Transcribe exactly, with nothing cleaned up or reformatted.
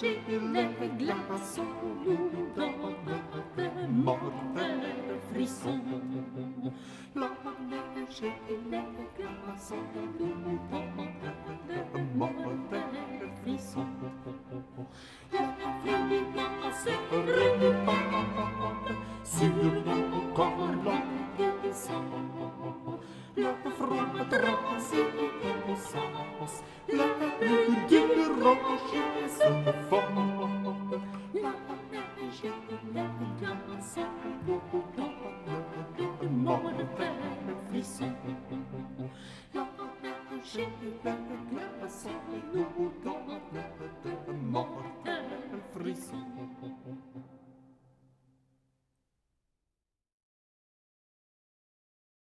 et les glaçons nous donnent de mortels frissons. La neige et les glaçons nous donnent de mortels frissons. La violence répand sur nos corps languissants. La fronde tracée au sens, la lune d'une roche se fond. La neige et les glaçons nous donnent de mortels frissons. La neige et les